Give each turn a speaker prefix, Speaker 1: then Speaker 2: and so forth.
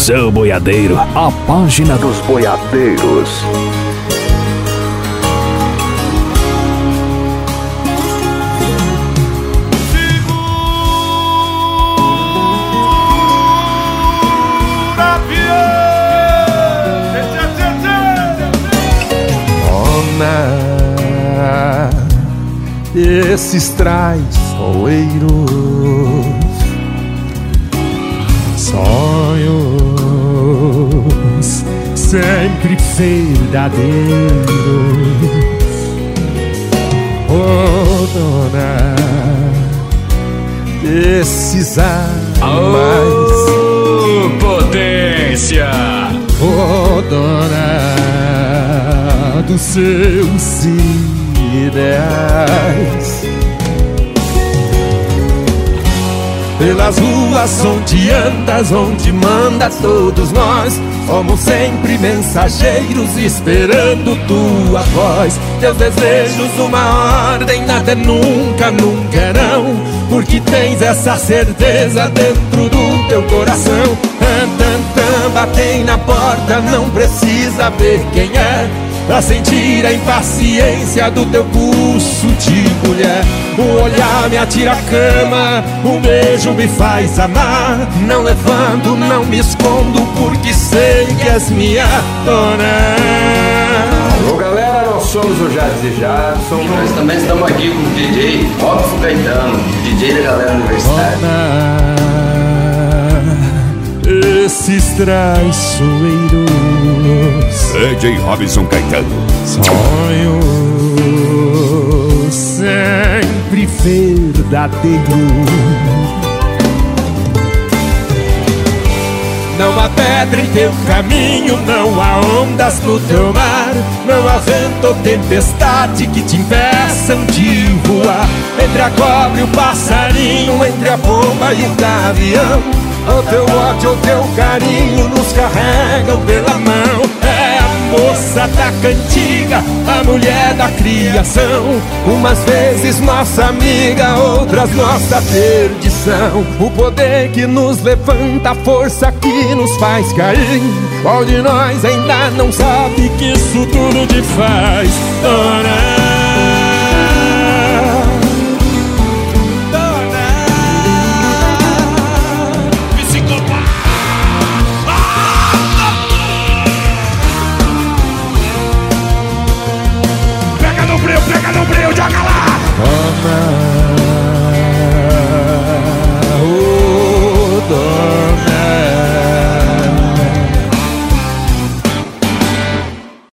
Speaker 1: Seu Boiadeiro, a página dos boiadeiros.
Speaker 2: Esses traiçoeiros, sonhos sempre verdadeiros. Oh, dona, esses mais
Speaker 1: potência.
Speaker 2: Oh, dona dos seus ideais. Pelas ruas onde andas, onde manda, todos nós somos sempre mensageiros esperando tua voz. Teus desejos uma ordem, nada é nunca, nunca é não, porque tens essa certeza dentro do teu coração. Batem na porta, não precisa ver quem é pra sentir a impaciência do teu pulso de mulher. O olhar me atira a cama, um beijo me faz amar. Não levanto, não me escondo, porque sei que és minha dona.
Speaker 3: Alô galera, nós somos o Jades e Jadson.
Speaker 4: Nós também estamos aqui com o DJ Robson Caetano, DJ da galera universitária.
Speaker 2: Esses traiçoeiros,
Speaker 1: DJ Robson Caetano.
Speaker 2: Sonhos sempre verdadeiros. Não há pedra em teu caminho, não há ondas no teu mar, não há vento ou tempestade que te impeçam de voar. Entre a cobra e o passarinho, entre a bomba e o gavião, o teu ódio, o teu carinho nos carregam pela mão. É a moça da cantiga, a mulher da criação, umas vezes nossa amiga, outras nossa perdição. O poder que nos levanta, a força que nos faz cair. Qual de nós ainda não sabe que isso tudo te faz dona?
Speaker 1: Pega no breu, joga lá!